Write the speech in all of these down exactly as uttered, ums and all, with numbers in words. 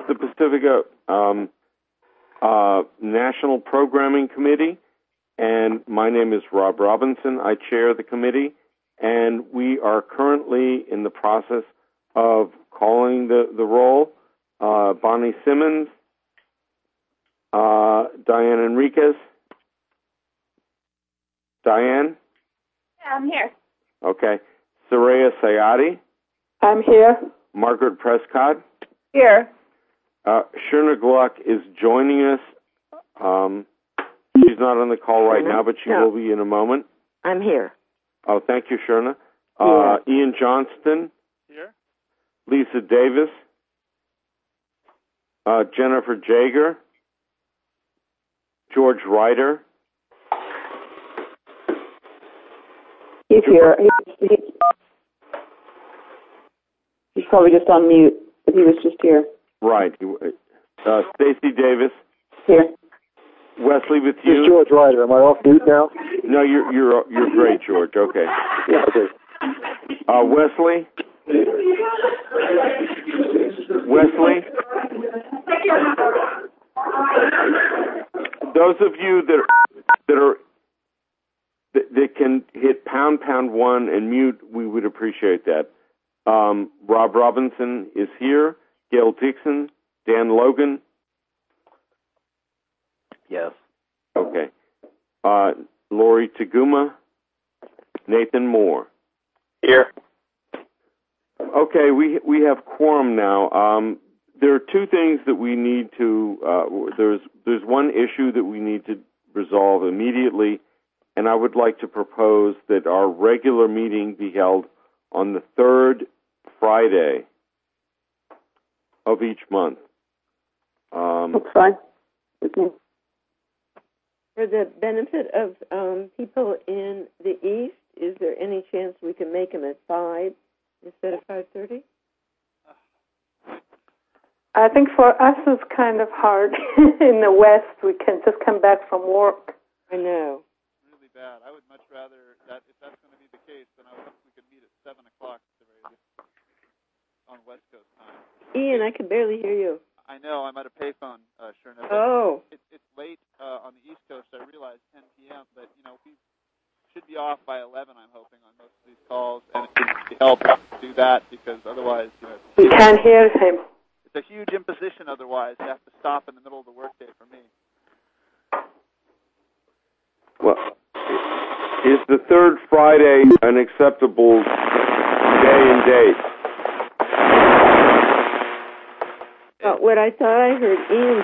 the Pacifica um, uh, National Programming Committee, and my name is Rob Robinson. I chair the committee, and we are currently in the process of calling the, the roll. Uh, Bonnie Simmons, uh, Diane Enriquez. Diane? Yeah, I'm here. Okay. Soraya Sayadi. I'm here. Margaret Prescott. Here. Uh, Shirna Gluck is joining us. Um, she's not on the call right now, but she No. will be in a moment. I'm here. Oh, thank you, Shirna. Uh, Yeah. Ian Johnston. Here. Lisa Davis. Uh, Jennifer Jager. George Ryder. He's here. He's, he's, he's probably just on mute, but he was just here. Right. Uh, Stacy Davis. Here. Wesley with This you. is George Ryder. Am I off mute now? No, you're you're you're great, George. Okay. Yeah, okay. Uh, Wesley. Wesley. Those of you that are, that are that, that can hit pound pound one and mute, we would appreciate that. Um, Rob Robinson is here. Gail Dixon. Dan Logan. Yes. Okay. Uh, Lori Taguma. Nathan Moore. Here. Okay, we we have quorum now. Um, there are two things that we need to. Uh, there's there's one issue that we need to resolve immediately, and I would like to propose that our regular meeting be held on the third Friday of each month. Um, That's fine. With me. For the benefit of um, people in the East, is there any chance we can make them at five instead of five thirty? I think for us it's kind of hard. In the West, we can just come back from work. I know. Really bad. I would much rather that if that's going to be the case, then I would hope we could meet at seven o'clock at the very least on West Coast time. Ian, I can barely hear you. I know I'm at a payphone, uh, sure enough. Oh. It's it's late uh, on the East Coast. I realize ten p.m., but you know we should be off by eleven. I'm hoping on most of these calls, and it would help to do that because otherwise, you know, We can't hear him. it's a huge imposition. Otherwise, you have to stop in the middle of the workday for me. well, is the third Friday an acceptable day and date? Uh, what I thought I heard Ian.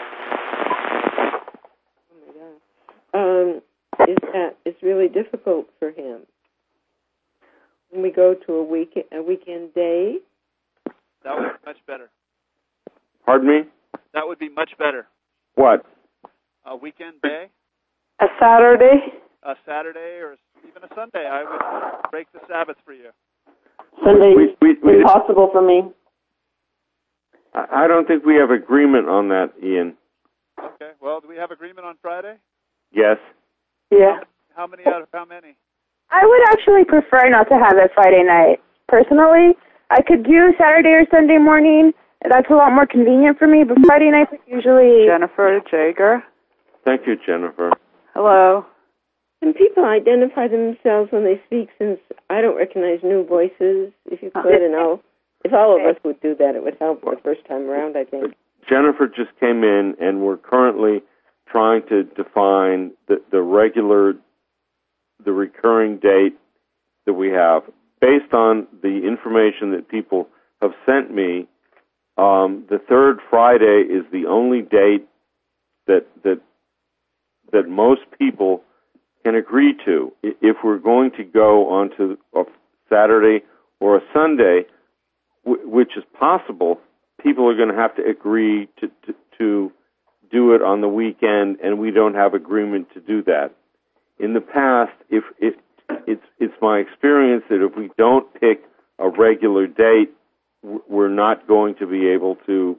Oh my God. Um, is that it's really difficult for him when we go to a week a weekend day. That would be much better. Pardon me? That would be much better. What? A weekend day, A Saturday? a Saturday, or even a Sunday. I would break the Sabbath for you. Sunday We- we- we- impossible for me. I I don't think we have agreement on that, Ian. Okay. Well, do we have agreement on Friday? Yes. Yeah. How many out of how many? I would actually prefer not to have it Friday night. Personally, I could do Saturday or Sunday morning. That's a lot more convenient for me, but Friday nights are usually... Jennifer Jager. Thank you, Jennifer. Hello. Can people identify themselves when they speak, since I don't recognize new voices? If you could, and I'll, if all of us would do that, it would help the first time around, I think. Jennifer just came in, and we're currently trying to define the, the regular, the recurring date that we have. Based on the information that people have sent me, um, the third Friday is the only date that that that most people can agree to. If we're going to go onto a Saturday or a Sunday, w- which is possible, people are going to have to agree to, to, to do it on the weekend, and we don't have agreement to do that. In the past, if it, it's it's my experience that if we don't pick a regular date, w- we're not going to be able to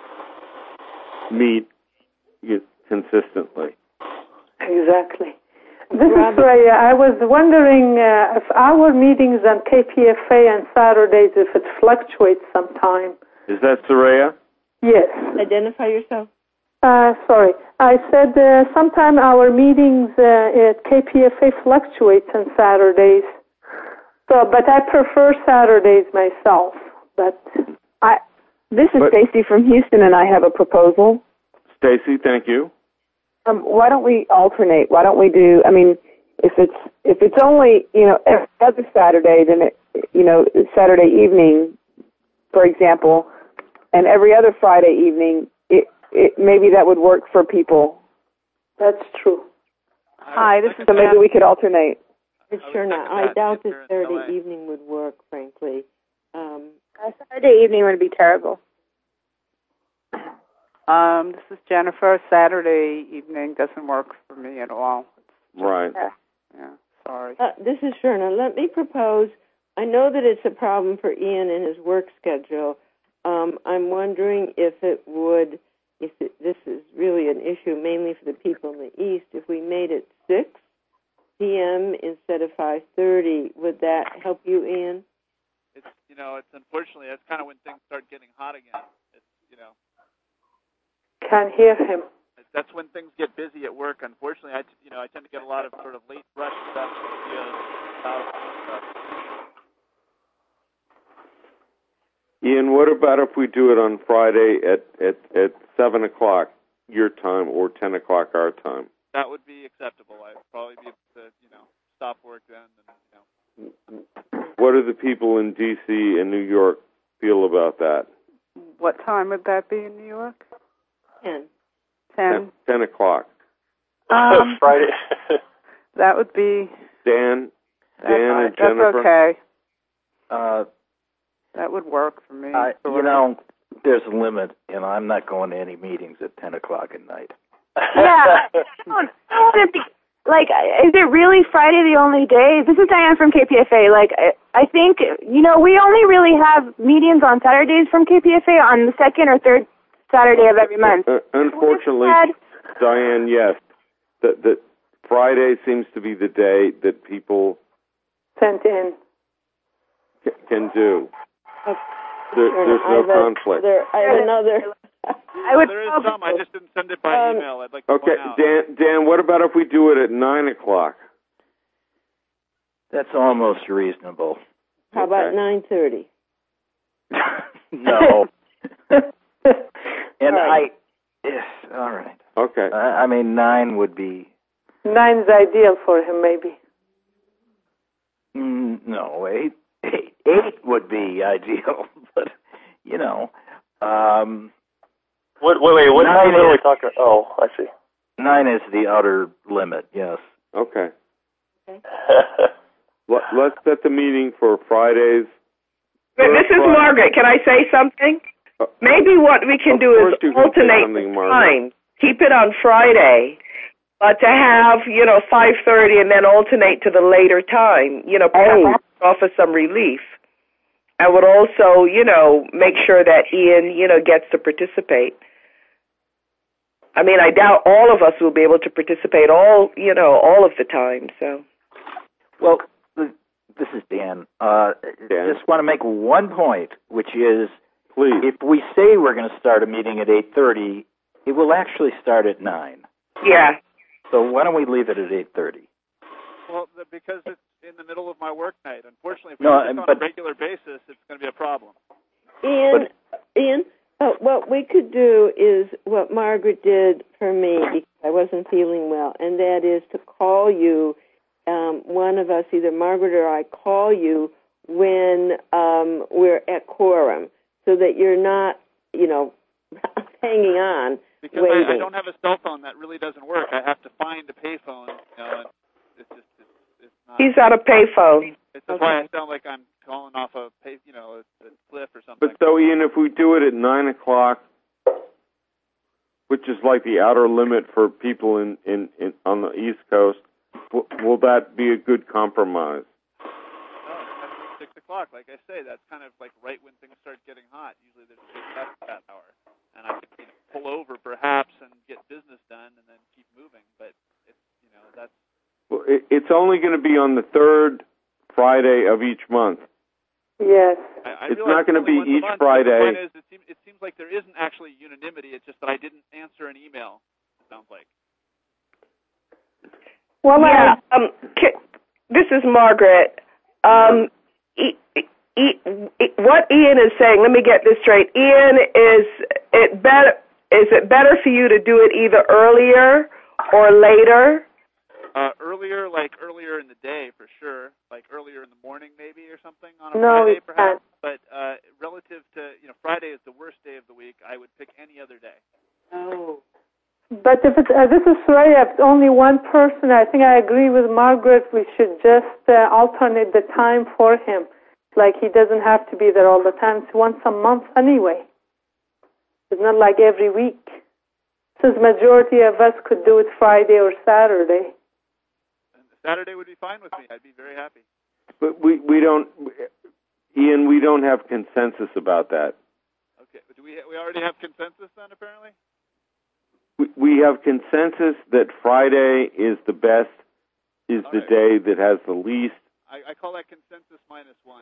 meet it consistently. Exactly. This is Raya. I was wondering uh, if our meetings on K P F A on Saturdays, if it fluctuates sometime. Is that Soraya? Yes. Identify yourself. Uh, sorry. I said uh, sometime our meetings uh, at K P F A fluctuates on Saturdays. So, but I prefer Saturdays myself. But I, this is But- Stacy from Houston, and I have a proposal. Stacy, thank you. Um, why don't we alternate? Why don't we do? I mean, if it's if it's only you know every other Saturday, then it, you know Saturday evening, for example, and every other Friday evening, it, it maybe that would work for people. that's true. Hi, this is So maybe we could alternate. It's I would sure not. second I that doubt if that they're in L Saturday A. evening would work, frankly. Um, Uh, Saturday evening would be terrible. um, this is Jennifer. Saturday evening doesn't work for me at all. Right. Yeah, sorry. uh, this is Sherna. Let me propose. I know that it's a problem for Ian and his work schedule. Um, I'm wondering if it would, if it, this is really an issue mainly for the people in the East, if we made it six p.m. instead of five thirty, would that help you, Ian? It's you know, it's unfortunately that's kind of when things start getting hot again. It's you know, Can't hear him. that's when things get busy at work. Unfortunately, I t- you know I tend to get a lot of sort of late rush stuff, videos, stuff. Ian, what about if we do it on Friday at, at, at seven o'clock your time or ten o'clock our time? That would be acceptable. I'd probably be able to you know stop work then and you know. What do the people in D C and New York feel about that? What time would that be in New York? Ten. Ten. Ten o'clock. Um, Friday. that would be. Dan, That, Dan uh, and Jennifer. That's okay. Uh, That would work for me. I, sort you of. know, there's a limit, and I'm not going to any meetings at ten o'clock at night. Yeah. I don't, I don't want to be, like, is it really Friday the only day? This is Diane from K P F A. Like, I, I think, you know, we only really have meetings on Saturdays from K P F A on the second or third Saturday of every month. Uh, unfortunately, Diane, yes. The, the Friday seems to be the day that people Sent in. c- can do. Okay. There, Sure, there's I no have a- conflict. There, I have another. I would There is hope some. I just didn't send it by Um, email. I'd like to Okay, point out. Dan, Dan, what about if we do it at nine o'clock? That's almost reasonable. How about Okay. nine thirty? No. And All right. I, yes, all right. Okay. I, I mean, nine would be, Nine's ideal for him, maybe. mm, no, eight, eight, eight would be ideal, but, you know, um, Wait, wait, wait. What Nine time are we is- talking? Oh, I see. nine is the outer limit, yes. Okay. Let, let's set the meeting for Fridays. But this is Friday. Margaret. Can I say something? Uh, Maybe what we can Of do course is you can say alternate something, the Margaret. time. Keep it on Friday, but to have, you know, five thirty and then alternate to the later time, you know, perhaps offer some relief. I would also, you know, make sure that Ian, you know, gets to participate. I mean, I doubt all of us will be able to participate all, you know, all of the time, so. Well, th- this is Dan. Uh, Dan. Just want to make one point, which is, Please. if we say we're going to start a meeting at eight thirty, it will actually start at nine. Yeah. So why don't we leave it at eight thirty? Well, the, because it's in the middle of my work night. Unfortunately, if we No, do this I'm- on but- a regular basis, it's going to be a problem. Ian, Ian, uh, what we could do is what Margaret did for me because I wasn't feeling well, and that is to call you, um, one of us, either Margaret or I, call you when um, we're at quorum, so that you're not, you know, hanging on. Because waiting. I, I don't have a cell phone that really doesn't work. I have to find a payphone. You know, and it's just it's, it's not. He's on a payphone. It's that's why I sound like I'm calling off a pay, you know, a, a cliff or something. But so, Ian, if we do it at nine o'clock, which is like the outer limit for people in, in, in on the East Coast, w- will that be a good compromise? No, it's six o'clock. Like I say, that's kind of like right when things start getting hot. Usually there's a big test at that hour, and I could you know, pull over perhaps and get business done and then keep moving. But it's you know that's. Well, it, it's only going to be on the third Friday of each month. Yes. I, I It's realize not gonna only be once a each month, but Friday. The point is, it seems, it seems seems like there isn't actually unanimity. It's just that I didn't answer an email. It sounds like. Well, yeah. Um, this is Margaret. Um, e, e, e, what Ian is saying, let me get this straight. Ian, is it better? Is it better for you to do it either earlier or later? Uh, earlier, like earlier in the day, for sure. Like earlier in the morning, maybe, or something on a no, Friday, perhaps. But uh, relative to, you know, Friday is the worst day of the week. I would pick any other day. Oh. But if it's, uh, this is Soraya, if it's only one person, I think I agree with Margaret. We should just uh, alternate the time for him. Like he doesn't have to be there all the time. It's once a month anyway. It's not like every week. Since majority of us could do it Friday or Saturday. And Saturday would be fine with me. I'd be very happy. But we, we don't, Ian, we don't have consensus about that. Okay. Do we we already have consensus then, apparently? We, we have consensus that Friday is the best, is All the right. day that has the least. I, I call that consensus minus one.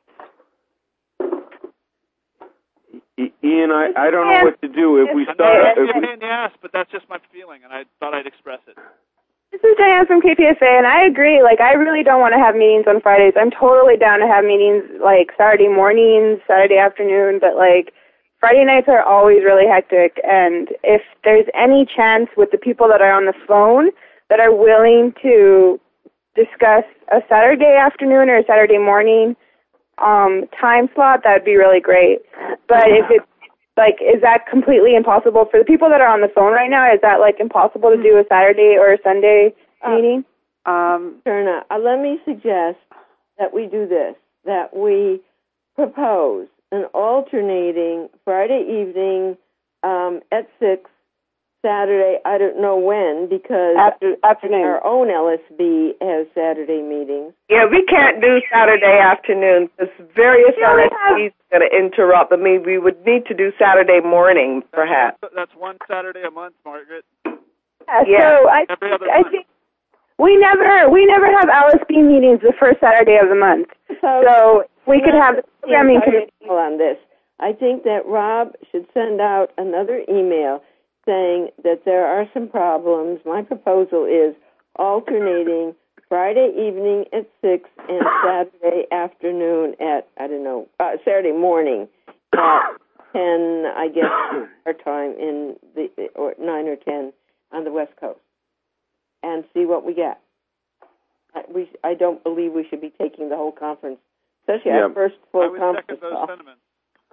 I, Ian, I, I don't know what to do if we start. I'm If not we, in the ass, but that's just my feeling, and I thought I'd express it. This is Diane from K P S A, and I agree. Like, I really don't want to have meetings on Fridays. I'm totally down to have meetings, like, Saturday mornings, Saturday afternoon, but, like, Friday nights are always really hectic, and if there's any chance with the people that are on the phone that are willing to discuss a Saturday afternoon or a Saturday morning um, time slot, that would be really great. But if it's, like, is that completely impossible? For the people that are on the phone right now, is that, like, impossible to do a Saturday or a Sunday Uh, meeting? Um, Turna, uh, let me suggest that we do this, that we propose an alternating Friday evening um, at six, Saturday, I don't know when, because After, afternoon. our own L S B has Saturday meetings. Yeah, we can't do Saturday afternoon because various We only L S Ps are going to interrupt. I mean, we would need to do Saturday morning, perhaps. That's, that's one Saturday a month, Margaret. Yeah, Yeah. so I, Every other I month. think we never we never have L S B meetings the first Saturday of the month. So we could have the programming committee. on this. I think that Rob should send out another email saying that there are some problems. My proposal is alternating Friday evening at six and Saturday afternoon at, I don't know, uh, Saturday morning at ten, I guess, our time in the, or nine or ten on the West Coast, and see what we get. I, we, I don't believe we should be taking the whole conference, especially Yeah. our first I full would conference second those call. sentiments.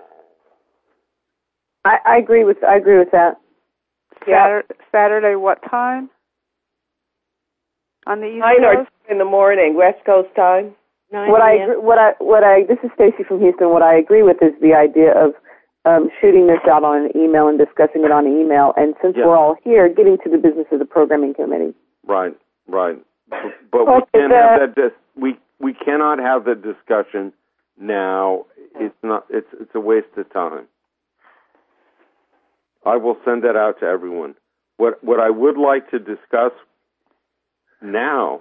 I, I agree with I agree with that. Saturday, Saturday, what time? On the East Nine or Coast? ten in the morning, West Coast time. Nine What I a.m. agree, what I what I this is Stacy from Houston. What I agree with is the idea of um, shooting this out on an email and discussing it on an email. And since Yeah. we're all here, getting to the business of the programming committee. right, right. But, but Okay, we can't the- have that. Dis- we we cannot have the discussion now. It's not. It's it's a waste of time. I will send that out to everyone. What what I would like to discuss now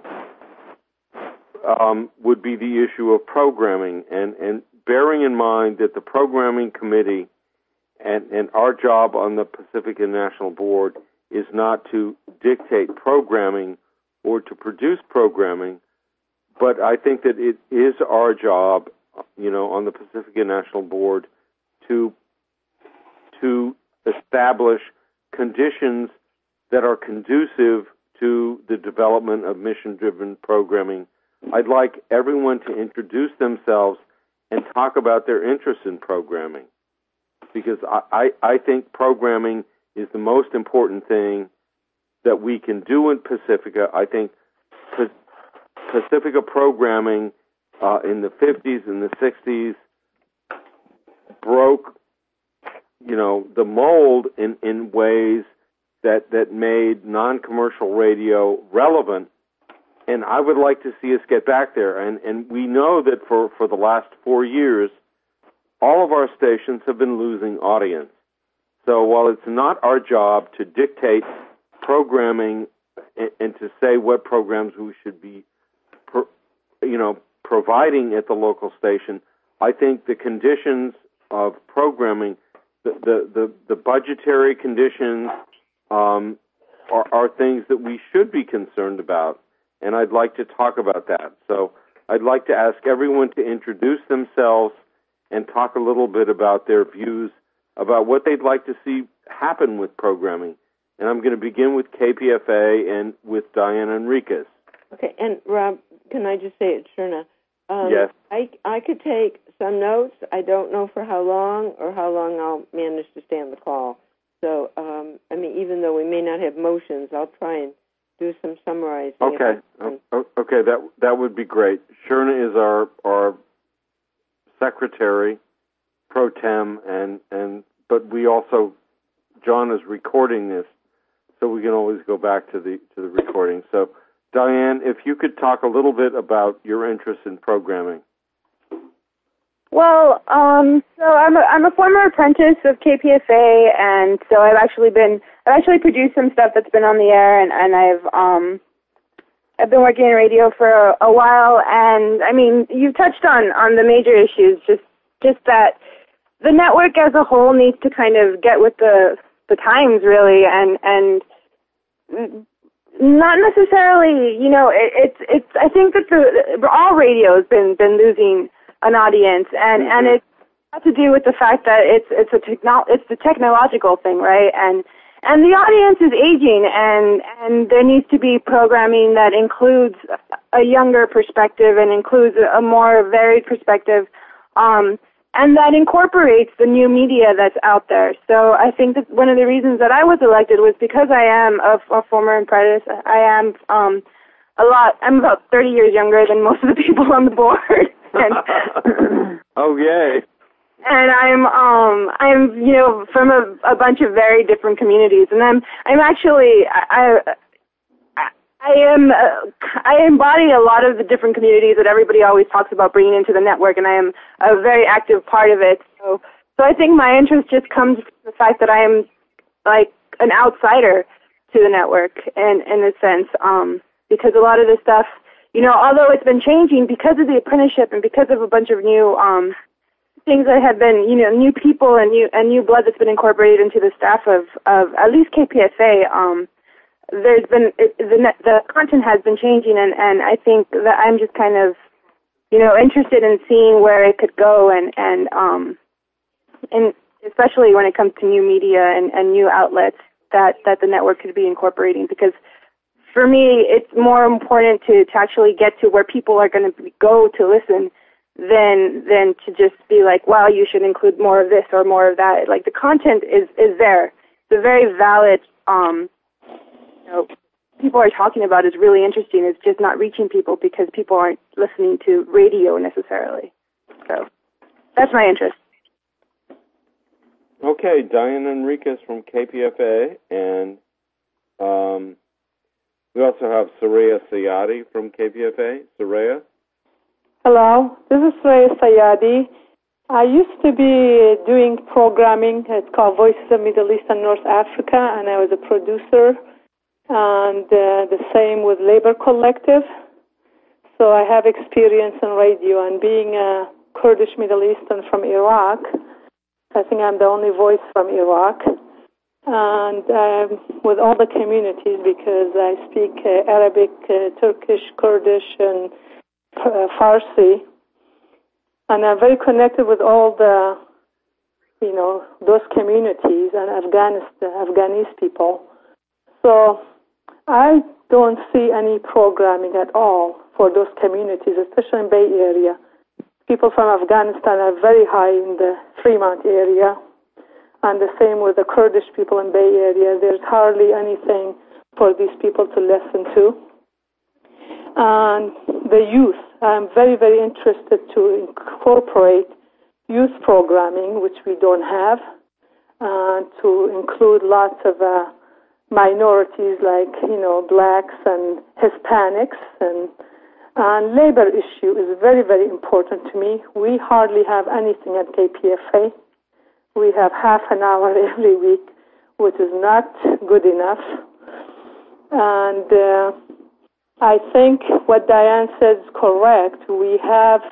um, would be the issue of programming, and, and bearing in mind that the programming committee and, and our job on the Pacific International Board is not to dictate programming or to produce programming, but I think that it is our job, you know, on the Pacific International Board to to establish conditions that are conducive to the development of mission-driven programming. I'd like everyone to introduce themselves and talk about their interest in programming, because I, I, I think programming is the most important thing that we can do in Pacifica. I think Pacifica programming uh, in the fifties and the sixties broke, you know, the mold in, in ways that, that made non-commercial radio relevant. And I would like to see us get back there. And, and we know that for, for the last four years, all of our stations have been losing audience. So while it's not our job to dictate programming and, and to say what programs we should be, pro, you know, providing at the local station, I think the conditions of programming the the the, the budgetary conditions um, are, are things that we should be concerned about, and I'd like to talk about that. So I'd like to ask everyone to introduce themselves and talk a little bit about their views about what they'd like to see happen with programming. And I'm going to begin with K P F A and with Diane Enriquez. Okay, and Rob, can I just say it, Sherna? Um, yes. I, I could take some notes. I don't know for how long or how long I'll manage to stay on the call. So, um, I mean, even though we may not have motions, I'll try and do some summarizing. Okay. Oh, okay, that that would be great. Sherna is our our secretary pro tem, and, and but we also, John is recording this, so we can always go back to the to the recording. So, Diane, if you could talk a little bit about your interest in programming. Well, um, so I'm a, I'm a former apprentice of K P F A, and so I've actually been I've actually produced some stuff that's been on the air, and, and I've um I've been working in radio for a, a while, and I mean you've touched on, on the major issues, just just that the network as a whole needs to kind of get with the the times, really, and and not necessarily, you know, it, it's it's I think that the all radio has been been losing an audience, and mm-hmm. and it has to do with the fact that it's it's a techno it's the technological thing, right? And and the audience is aging, and and there needs to be programming that includes a younger perspective and includes a more varied perspective, um, and that incorporates the new media that's out there. So I think that one of the reasons that I was elected was because I am a, a former apprentice. I am um, a lot. I'm about thirty years younger than most of the people on the board. And, oh yay! And I'm um I'm you know from a, a bunch of very different communities, and I'm I'm actually I I, I am uh, I embody a lot of the different communities that everybody always talks about bringing into the network, and I am a very active part of it. So so I think my interest just comes from the fact that I am like an outsider to the network, in in a sense, um because a lot of this stuff, you know, although it's been changing because of the apprenticeship and because of a bunch of new um, things that have been, you know, new people and new and new blood that's been incorporated into the staff of, of at least K P F A, um, there's been, it, the the content has been changing, and, and I think that I'm just kind of, you know, interested in seeing where it could go, and, and, um, and especially when it comes to new media and, and new outlets that, that the network could be incorporating, because for me, it's more important to, to actually get to where people are going to go to listen than than to just be like, wow, you should include more of this or more of that. Like, the content is, is there. It's a very valid, um, you know, people are talking about is really interesting. It's just not reaching people because people aren't listening to radio necessarily. So that's my interest. Okay, Diane Enriquez from K P F A, and um, we also have Soraya Sayadi from K P F A. Soraya? Hello, this is Soraya Sayadi. I used to be doing programming. It's called Voices of Middle East and North Africa, and I was a producer, and uh, the same with Labor Collective. So I have experience in radio, and being a Kurdish Middle Eastern from Iraq, I think I'm the only voice from Iraq. And um, with all the communities, because I speak uh, Arabic, uh, Turkish, Kurdish, and uh, Farsi. And I'm very connected with all the, you know, those communities and Afghanistan, Afghanese people. So I don't see any programming at all for those communities, especially in Bay Area. People from Afghanistan are very high in the Fremont area, and the same with the Kurdish people in Bay Area. There's hardly anything for these people to listen to. And the youth, I'm very, very interested to incorporate youth programming, which we don't have, and uh, to include lots of uh, minorities like, you know, blacks and Hispanics, and And labor issue is very, very important to me. We hardly have anything at K P F A. We have half an hour every week, which is not good enough. And uh, I think what Diane said is correct. We have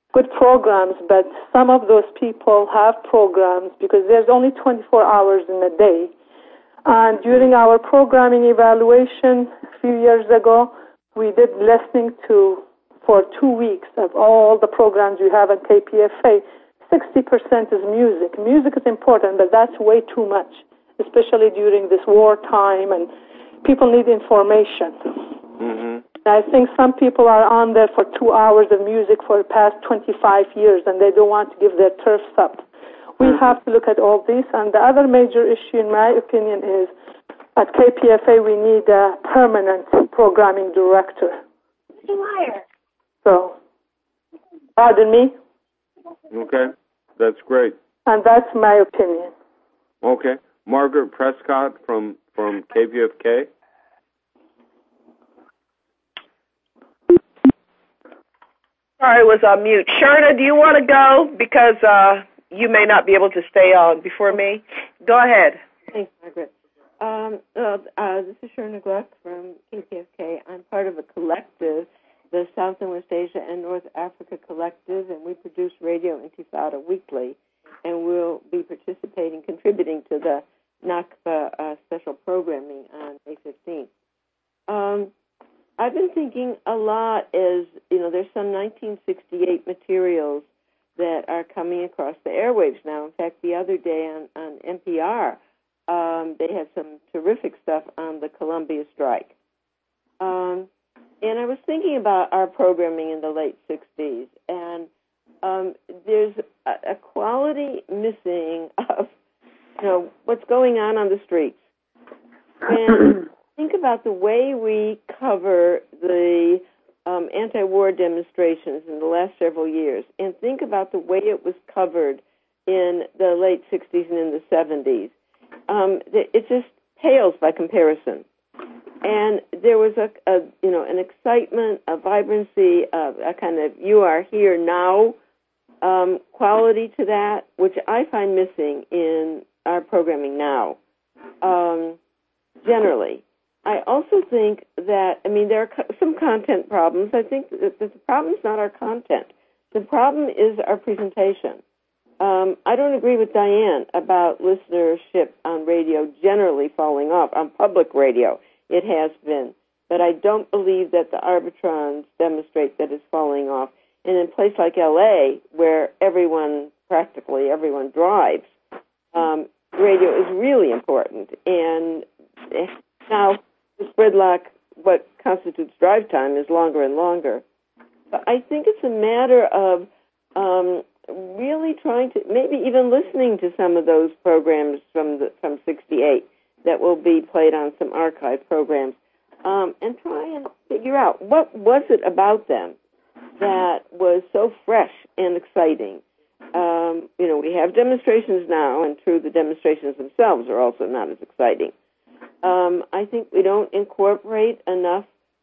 good programs, but some of those people have programs because there's only twenty-four hours in a day. And during our programming evaluation a few years ago, we did listening to for two weeks of all the programs we have at K P F A. sixty percent is music. Music is important, but that's way too much, especially during this war time, and people need information. Mm-hmm. I think some people are on there for two hours of music for the past twenty-five years, and they don't want to give their turfs up. We mm-hmm. have to look at all this. And the other major issue, in my opinion, is at K P F A we need a permanent programming director. So, pardon me? Okay, that's great. And that's my opinion. Okay. Margaret Prescott from, from K P F K. Sorry, I was on mute. Sharna, do you want to go? Because uh, you may not be able to stay on before me. Go ahead. Thanks, Margaret. Um, uh, uh, this is Sharna Gluck from K P F K. I'm part of a collective, the South and West Asia and North Africa Collective, and we produce Radio Intifada weekly, and we'll be participating, contributing to the Nakba uh, special programming on May fifteenth. Um, I've been thinking a lot as, you know, there's some nineteen sixty-eight materials that are coming across the airwaves now. In fact, the other day on, on N P R, um, they had some terrific stuff on the Columbia strike. Um, and I was thinking about our programming in the late sixties, and um, there's a, a quality missing of, you know, what's going on on the streets. And think about the way we cover the um, anti-war demonstrations in the last several years, and think about the way it was covered in the late sixties and in the seventies. Um, it just pales by comparison. And there was a, a you know, an excitement, a vibrancy, a, a kind of you are here now um, quality to that, which I find missing in our programming now, um, generally. I also think that, I mean, there are co- some content problems. I think that the problem is not our content. The problem is our presentation. Um, I don't agree with Diane about listenership on radio generally falling off. On public radio, it has been. But I don't believe that the Arbitrons demonstrate that it's falling off. And in a place like L A, where everyone, practically everyone drives, um, radio is really important. And now, the Spreadlock, what constitutes drive time, is longer and longer. But I think it's a matter of um, really trying to, maybe even listening to some of those programs from the, from sixty-eight that will be played on some archive programs, um, and try and figure out what was it about them that was so fresh and exciting. Um, you know, we have demonstrations now, and true, the demonstrations themselves are also not as exciting. Um, I think we don't incorporate enough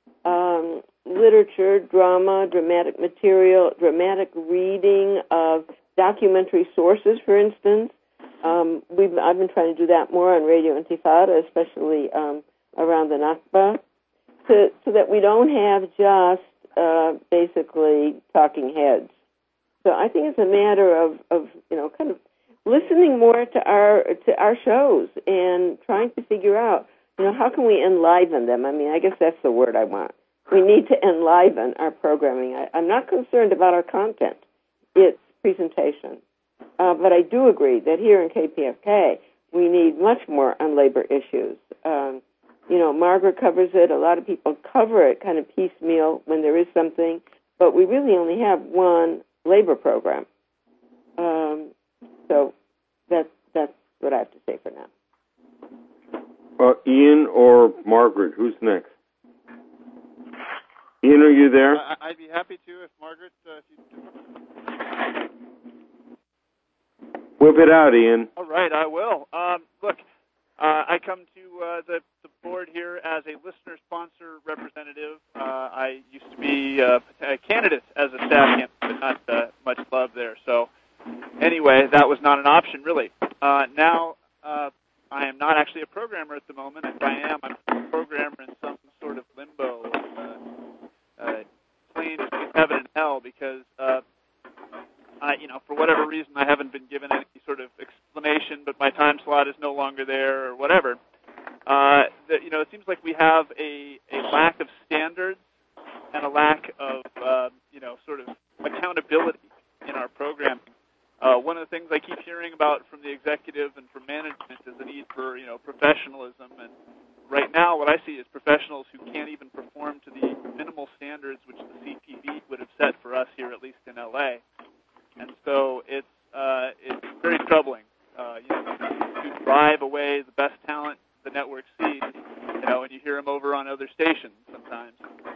um, literature, drama, dramatic material, dramatic reading of documentary sources, for instance. Um, we've, I've been trying to do that more on Radio Intifada, especially um, around the Nakba, to, so that we don't have just uh, basically talking heads. So I think it's a matter of, of you know, kind of listening more to our to our shows and trying to figure out, you know, how can we enliven them? I mean, I guess that's the word I want. We need to enliven our programming. I, I'm not concerned about our content. It's presentation. Uh, but I do agree that here in K P F K, we need much more on labor issues. Um, you know, Margaret covers it. A lot of people cover it kind of piecemeal when there is something. But we really only have one labor program. Um, so that's, that's what I have to say for now. Uh, Ian or Margaret, who's next? Ian, are you there? Uh, I'd be happy to if Margaret, uh, if you Whip it out, Ian. All right, I will. Um, look, uh, I come to uh, the, the board here as a listener-sponsor representative. Uh, I used to be uh, a candidate as a staff candidate, but not uh, much love there. So anyway, that was not an option, really. Uh, now, uh, I am not actually a programmer at the moment. If I am, I'm a programmer in some sort of limbo, uh, uh, plain as heaven and hell, because uh, I, you know, for whatever reason, I haven't been given any sort of explanation, but my time slot is no longer there or whatever. Uh, that, you know, it seems like we have a, a lack of standards and a lack of, uh, you know, sort of accountability in our programming. Uh, one of the things I keep hearing about from the executive and from management is the need for, you know, professionalism. And right now what I see is professionals who can't even perform to the minimal standards which the C T V would have set for us here, at least in L A. And so it's, uh, it's very troubling. Uh, you know, to drive away the best talent the network sees, you know, and you hear them over on other stations sometimes.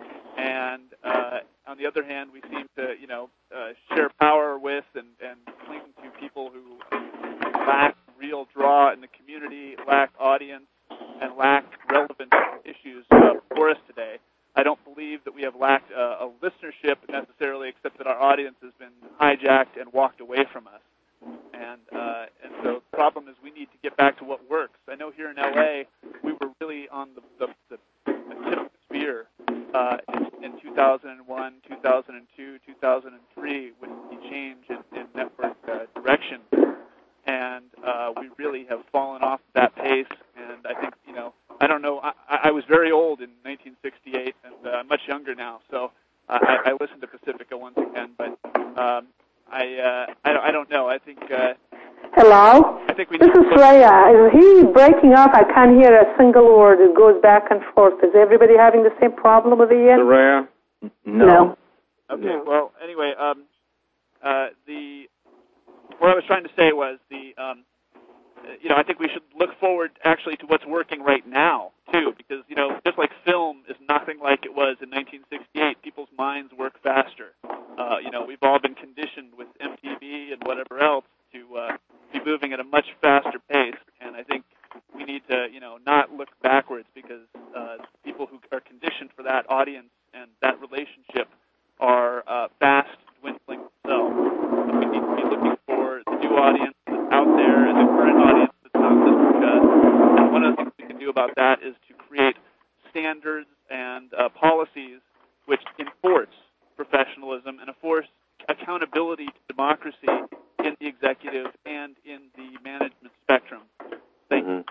And uh, on the other hand, we seem to, you know, uh, share power with and, and cling to people who lack real draw in the community, lack audience, and lack relevant issues uh, for us today. I don't believe that we have lacked uh, a listenership necessarily, except that our audience has been hijacked and walked away from us. And uh, and so the problem is we need to get back to what works. I know here in L A we were really on the, the, the, the tip of the spear uh, in, in two thousand one, two thousand two, two thousand three with the change in, in network uh, direction. And uh, we really have fallen off that pace. And I think, you know, I don't know, I, I was very old in nineteen sixty-eight and uh, I'm much younger now. So uh, I, I listened to Pacifica once again, but um, I, uh, I, I don't know. I think... Uh, Hello? I think we this is Rhea. Is he breaking up? I can't hear a single word. It goes back and forth. Is everybody having the same problem with Ian? Rhea? No. no. Okay, no. well, anyway, um, uh, the what I was trying to say was the, um, you know, I think we should look forward actually to what's working right now, too, because, you know, just like film is nothing like it was in nineteen sixty-eight, people's minds work faster. Uh, you know, we've all been conditioned with M T V and whatever else to uh, be moving at a much faster pace, and I think we need to, you know, not look backwards because uh, people who are conditioned for that audience and that relationship are uh, fast dwindling themselves. So we need to be looking for the new audience that's out there and the current audience that's not listening to us. And one of the things we can do about that is to create standards and uh, policies which enforce professionalism and enforce accountability to democracy in the executive and in the management spectrum. Thank you.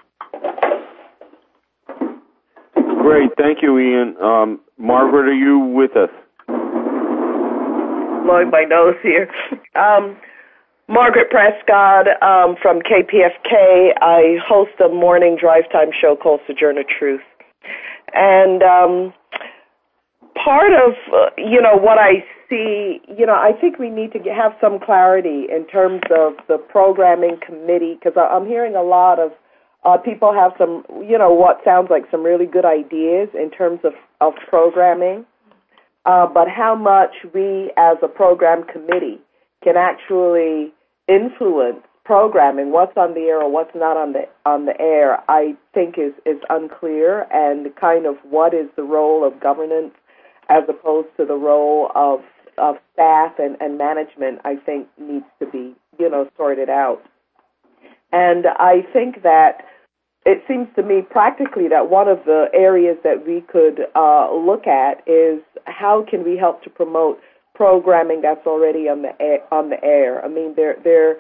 Mm-hmm. Great. Thank you, Ian. Um, Margaret, are you with us? Blowing my nose here. Um, Margaret Prescott um, from K P F K. I host a morning drive time show called Sojourner Truth. And um, part of, uh, you know, what I see, you know, I think we need to get, have some clarity in terms of the programming committee, because I'm hearing a lot of uh, people have some, you know, what sounds like some really good ideas in terms of, of programming, uh, but how much we as a program committee can actually influence programming, what's on the air or what's not on the on the air, I think is, is unclear, and kind of what is the role of governance as opposed to the role of of staff and, and management, I think needs to be, you know, sorted out. And I think that it seems to me practically that one of the areas that we could uh, look at is how can we help to promote programming that's already on the air, on the air. I mean, there there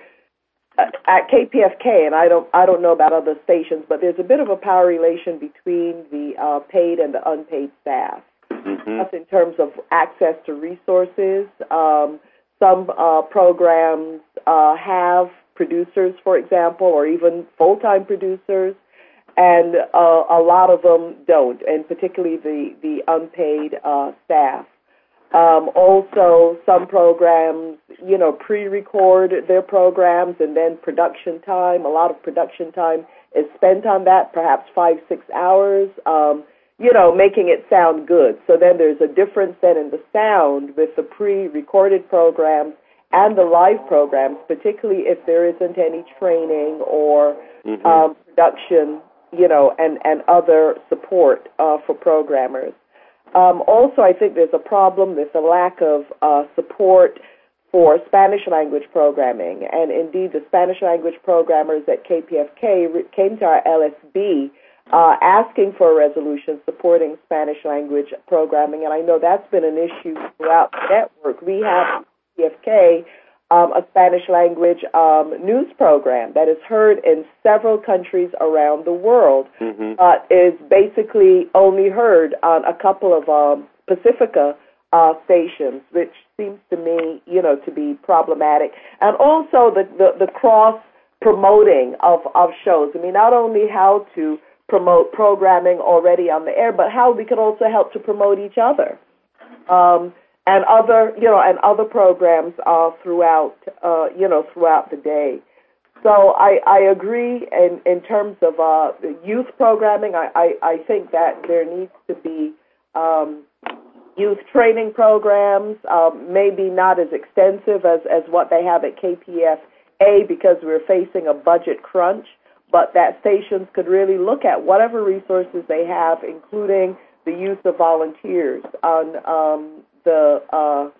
at K P F K, and I don't I don't know about other stations, but there's a bit of a power relation between the uh, paid and the unpaid staff. Mm-hmm. That's in terms of access to resources. Um, some uh, programs uh, have producers, for example, or even full-time producers, and uh, a lot of them don't, and particularly the, the unpaid uh, staff. Um, also, some programs, you know, pre-record their programs, and then production time. A lot of production time is spent on that, perhaps five, six hours, um, you know, making it sound good. So then there's a difference then in the sound with the pre-recorded programs and the live programs, particularly if there isn't any training or mm-hmm. um, production, you know, and, and other support uh, for programmers. Um, also, I think there's a problem with the lack of uh, support for Spanish language programming. And indeed, the Spanish language programmers at K P F K came to our L S B uh, asking for a resolution supporting Spanish language programming. And I know that's been an issue throughout the network. We have K P F K um, a Spanish language um, news program that is heard in several countries around the world, mm-hmm. but is basically only heard on a couple of um, Pacifica uh, stations, which seems to me, you know, to be problematic. And also the, the, the cross promoting of, of shows. I mean, not only how to promote programming already on the air, but how we could also help to promote each other. Um, and other, you know, and other programs uh, throughout, uh, you know, throughout the day. So I, I agree in, in terms of uh, youth programming. I, I, I think that there needs to be um, youth training programs, um, maybe not as extensive as, as what they have at K P F A because we're facing a budget crunch, but that stations could really look at whatever resources they have, including the use of volunteers on um, the, uh,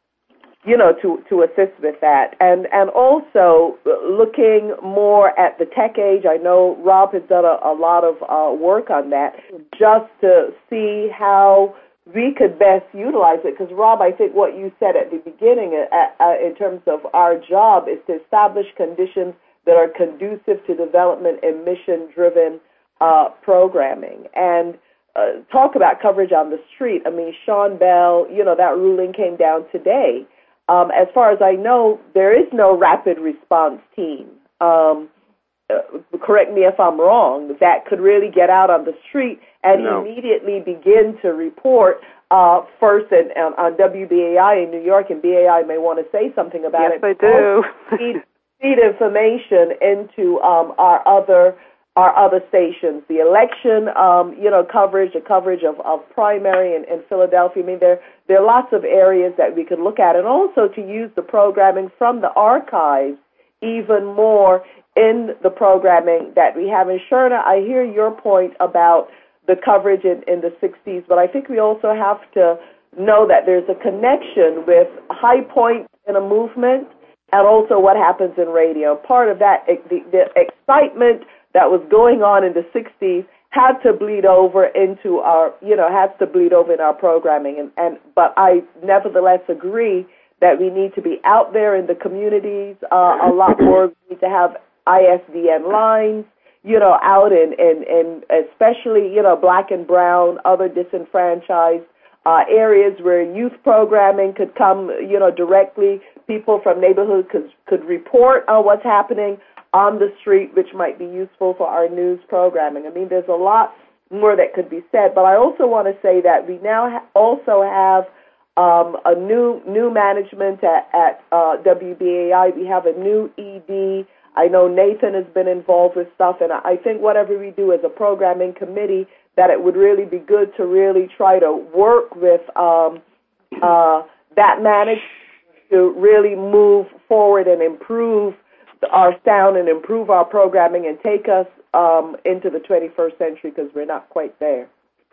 you know, to, to assist with that. And and also looking more at the tech age. I know Rob has done a, a lot of uh, work on that just to see how we could best utilize it. Because, Rob, I think what you said at the beginning uh, uh, in terms of our job is to establish conditions that are conducive to development and mission-driven uh, programming. And uh, talk about coverage on the street. I mean, Sean Bell, you know, that ruling came down today. Um, as far as I know, there is no rapid response team. Um, uh, correct me if I'm wrong, that could really get out on the street and no. immediately begin to report uh, first in, um, on W B A I in New York, and B A I may want to say something about yes, it. Yes, they do. feed, feed information into um, our other our other stations. The election, um, you know, coverage, the coverage of, of primary in, in Philadelphia. I mean, there there are lots of areas that we could look at, and also to use the programming from the archives even more in the programming that we have. And Sherna, I hear your point about the coverage in, in the sixties, but I think we also have to know that there's a connection with high points in a movement and also what happens in radio. Part of that, the, the excitement that was going on in the sixties had to bleed over into our, you know, has to bleed over in our programming. And, and but I nevertheless agree that we need to be out there in the communities uh, a lot more. We need to have I S D N lines, you know, out in, in, in especially, you know, black and brown, other disenfranchised uh, areas where youth programming could come, you know, directly. People from neighborhoods could, could report on what's happening on the street, which might be useful for our news programming. I mean, there's a lot more that could be said, but I also want to say that we now ha- also have um, a new new management at, at uh, W B A I. We have a new E D. I know Nathan has been involved with stuff, and I think whatever we do as a programming committee, that it would really be good to really try to work with um, uh, that management to really move forward and improve our sound and improve our programming and take us um, into the twenty-first century, because we're not quite there.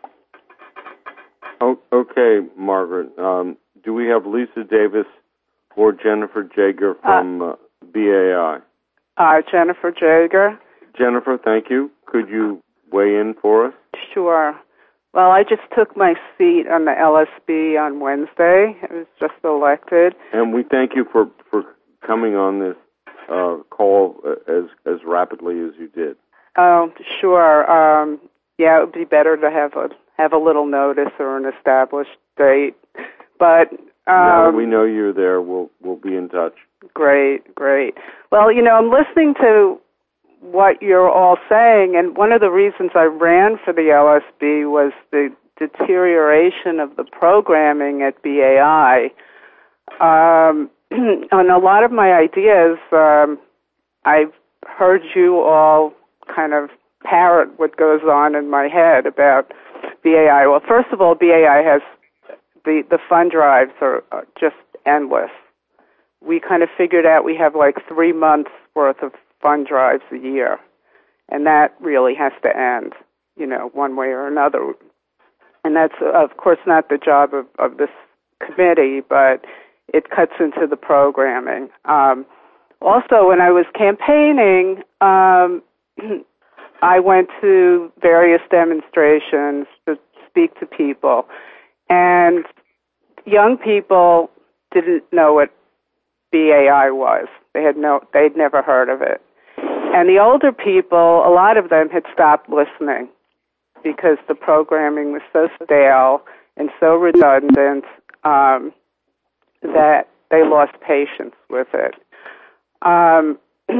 Oh, okay, Margaret. Um, do we have Lisa Davis or Jennifer Jager from uh, B A I? Uh, Jennifer Jager. Jennifer, thank you. Could you weigh in for us? Sure. Well, I just took my seat on the L S B on Wednesday. I was just elected. And we thank you for, for coming on this uh, call as as rapidly as you did. Oh, sure. Um, yeah, it would be better to have a have a little notice or an established date. But um, now that we know you're there, we'll we'll be in touch. Great, great. Well, you know, I'm listening to what you're all saying, and one of the reasons I ran for the L S B was the deterioration of the programming at B A I. Um, on a lot of my ideas, um, I've heard you all kind of parrot what goes on in my head about B A I. Well, first of all, B A I has the, the fund drives are, are just endless. We kind of figured out we have like three months worth of fund drives a year, and that really has to end, you know, one way or another. And that's, of course, not the job of, of this committee, but it cuts into the programming. Um, also, when I was campaigning, um, I went to various demonstrations to speak to people, and young people didn't know what B A I was. They had no, they'd never heard of it. And the older people, a lot of them had stopped listening because the programming was so stale and so redundant um, that they lost patience with it. Um,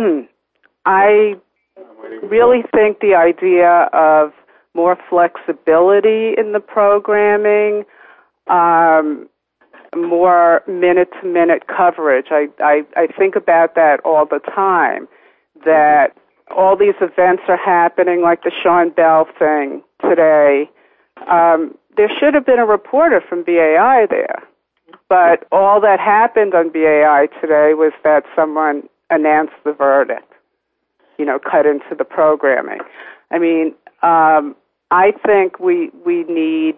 I really think the idea of more flexibility in the programming, um, more minute-to-minute coverage. I, I, I think about that all the time, that all these events are happening, like the Sean Bell thing today. Um, there should have been a reporter from B A I there, but all that happened on B A I today was that someone announced the verdict, you know, cut into the programming. I mean, um, I think we we need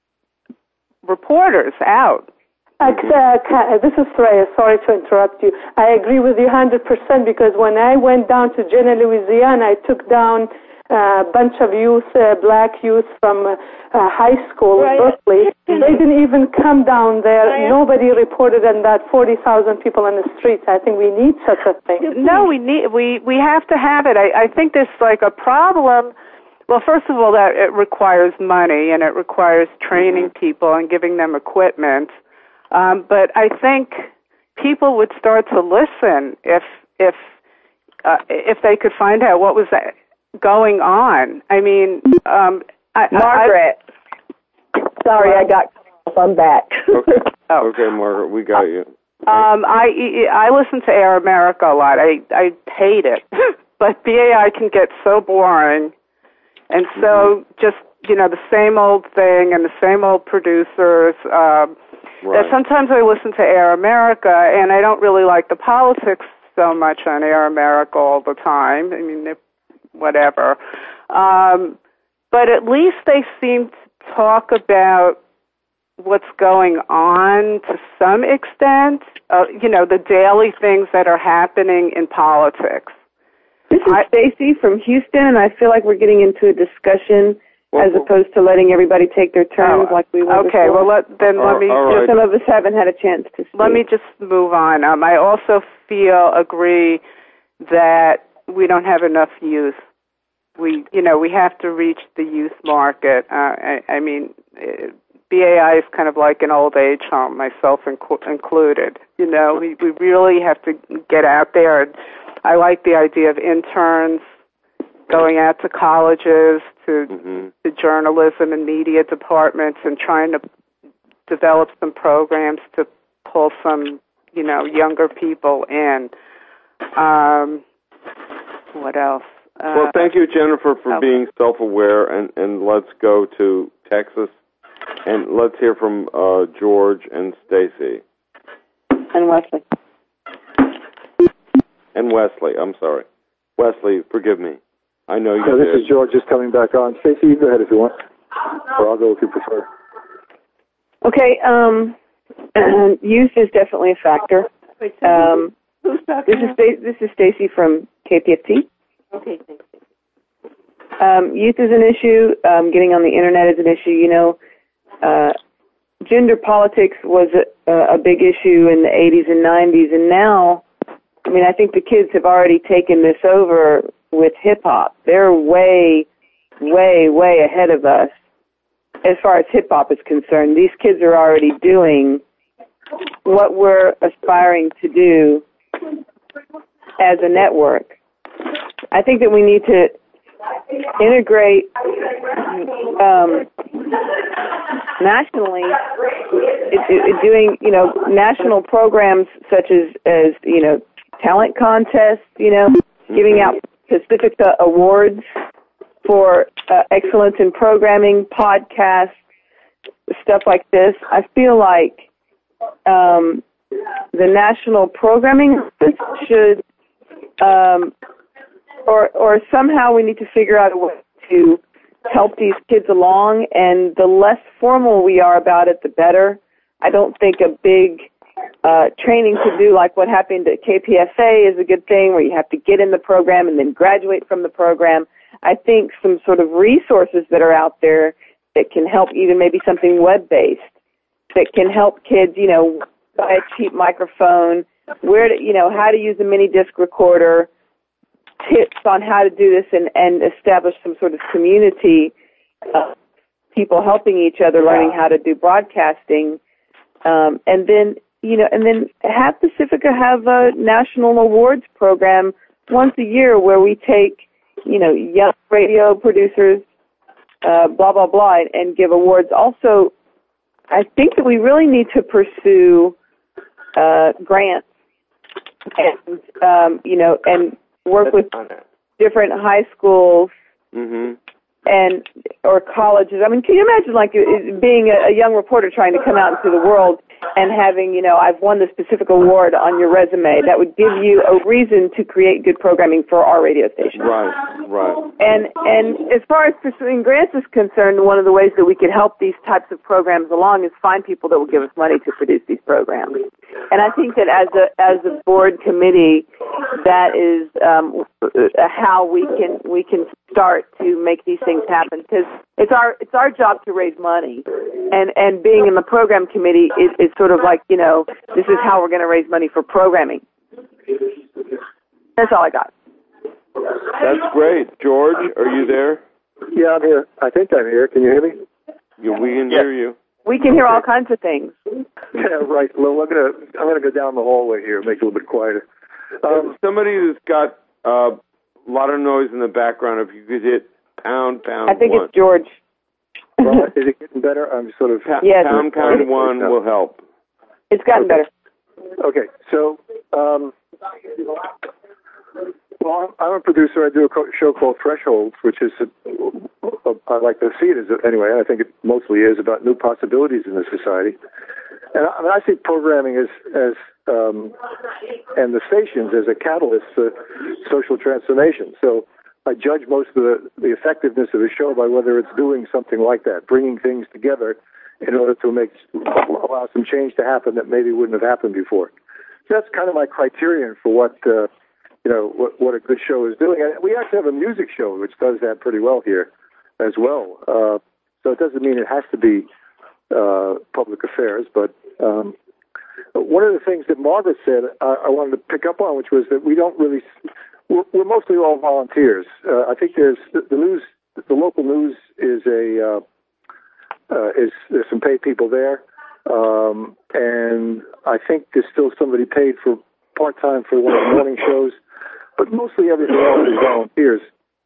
reporters out. Uh, uh, this is Freya. Sorry to interrupt you. I agree with you one hundred percent because when I went down to Jena, Louisiana, I took down a bunch of youth, uh, black youth from uh, uh, high school in Berkeley. They didn't even come down there. Nobody reported on that forty thousand people on the streets. I think we need such a thing. No, we need we, we have to have it. I, I think there's like a problem. Well, first of all, that it requires money and it requires training people and giving them equipment. Um, but I think people would start to listen if if uh, if they could find out what was going on. I mean, um, I, Margaret. I, sorry, I got. I'm back. Okay. Oh. Okay, Margaret, we got you. Um, I I listen to Air America a lot. I I hate it, but B A I can get so boring, and so mm-hmm. just you know the same old thing and the same old producers. Um, Right. That sometimes I listen to Air America, and I don't really like the politics so much on Air America all the time. I mean, whatever. Um, but at least they seem to talk about what's going on to some extent, uh, you know, the daily things that are happening in politics. This is Stacy from Houston, and I feel like we're getting into a discussion as opposed to letting everybody take their turns oh, like we were Okay, before. well, let, then let me all just... right. Some of us haven't had a chance to speak. Let me just move on. Um, I also feel, agree, that we don't have enough youth. We, you know, we have to reach the youth market. Uh, I, I mean, B A I is kind of like an old age home, myself inc- included. You know, we, we really have to get out there. And I like the idea of interns going out to colleges, to mm-hmm. the journalism and media departments, and trying to develop some programs to pull some, you know, younger people in. Um, what else? Uh, well, thank you, Jennifer, for oh. being self-aware, and, and let's go to Texas, and let's hear from uh, George and Stacy. And Wesley. And Wesley, I'm sorry. Wesley, forgive me. I know you so did. This is George just coming back on. Stacy, you go ahead if you want. Or I'll go if you prefer. Okay, um, youth is definitely a factor. Um, Who's talking? this is Sta- this is Stacy from K P F T. Okay, thanks. Um, youth is an issue. Um, getting on the internet is an issue. You know, uh, gender politics was a, a big issue in the eighties and nineties, and now, I mean, I think the kids have already taken this over with hip-hop. They're way, way, way ahead of us as far as hip-hop is concerned. These kids are already doing what we're aspiring to do as a network. I think that we need to integrate um, nationally, it, it, doing, you know, national programs such as, as, you know, talent contests, you know, giving out specific uh, awards for uh, excellence in programming, podcasts, stuff like this. I feel like um, the National Programming Office should, um, or or somehow we need to figure out a way to help these kids along, and the less formal we are about it, the better. I don't think a big Uh, training to do like what happened at K P F A is a good thing, where you have to get in the program and then graduate from the program. I think some sort of resources that are out there that can help, even maybe something web-based, that can help kids, you know, buy a cheap microphone, where to, you know, how to use a mini disc recorder, tips on how to do this, and, and establish some sort of community of people helping each other, learning how to do broadcasting, um, and then you know, and then have Pacifica have a national awards program once a year where we take, you know, young radio producers, uh, blah blah blah, and give awards. Also, I think that we really need to pursue uh, grants and um, you know, and work with different high schools mm-hmm. and or colleges. I mean, can you imagine like being a, a young reporter trying to come out into the world and having, you know, I've won the specific award on your resume? That would give you a reason to create good programming for our radio station. Right, right. And and as far as pursuing grants is concerned, one of the ways that we could help these types of programs along is find people that will give us money to produce these programs. And I think that as a as a board committee, that is um, how we can we can start to make these things happen, because it's our it's our job to raise money, and and being in the program committee is, is sort of like, you know, this is how we're going to raise money for programming. That's all I got. That's great. George, are you there? Yeah, I'm here. I think I'm here. Can you hear me? Yeah, we can hear you. We can hear all kinds of things. Yeah, right. Well, I'm gonna I'm gonna go down the hallway here, make it a little bit quieter. Um, Somebody who's got uh, a lot of noise in the background, if you could hit pound pound. I think one. it's George. Well, is it getting better? I'm sort of Pa- yes. pound pound one will help. It's gotten okay. better. Okay, so um, well, I'm, I'm a producer. I do a co- show called Thresholds, which is a, a, I like to see it as a, anyway. I think it mostly is about new possibilities in the society. And I, I mean, I see programming as as um, and the stations as a catalyst for social transformation. So I judge most of the, the effectiveness of a show by whether it's doing something like that, bringing things together in order to make allow some change to happen that maybe wouldn't have happened before. So that's kind of my criterion for what uh, you know what, what a good show is doing. And we actually have a music show which does that pretty well here as well. Uh, so it doesn't mean it has to be uh, public affairs, but um, one of the things that Margaret said I, I wanted to pick up on, which was that we don't really. We're, we're mostly all volunteers. Uh, I think there's the, the news, the local news is a uh, uh, is there's some paid people there, um, and I think there's still somebody paid for part time for one of the morning shows, but mostly everything else is volunteers.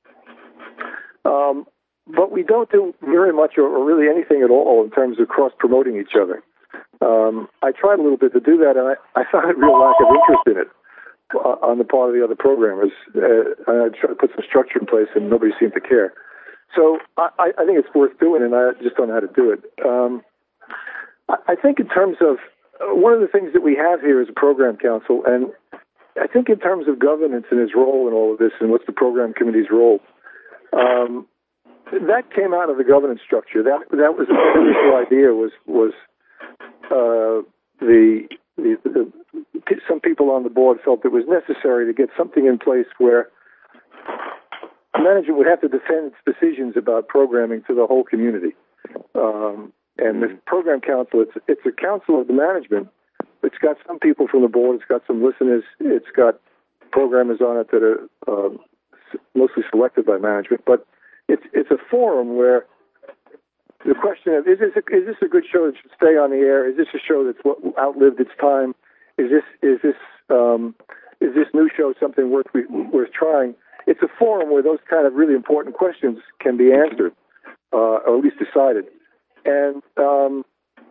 Um, but we don't do very much or, or really anything at all in terms of cross promoting each other. Um, I tried a little bit to do that, and I, I found a real lack of interest in it on the part of the other programmers. Uh, I tried to put some structure in place, and nobody seemed to care. So I, I think it's worth doing, and I just don't know how to do it. Um, I think in terms of uh, one of the things that we have here is a program council, and I think in terms of governance and its role in all of this, and what's the program committee's role, um, that came out of the governance structure. That that was the initial idea. Was was uh, the, the the some people on the board felt it was necessary to get something in place where management would have to defend its decisions about programming to the whole community. Um, and the program council, it's it's a council of the management. It's got some people from the board. It's got some listeners. It's got programmers on it that are uh, mostly selected by management. But it's it's a forum where the question of is this a, is this a good show that should stay on the air? Is this a show that's outlived its time? Is this is this um, is this new show something worth worth trying? It's a forum where those kind of really important questions can be answered, uh, or at least decided. And um,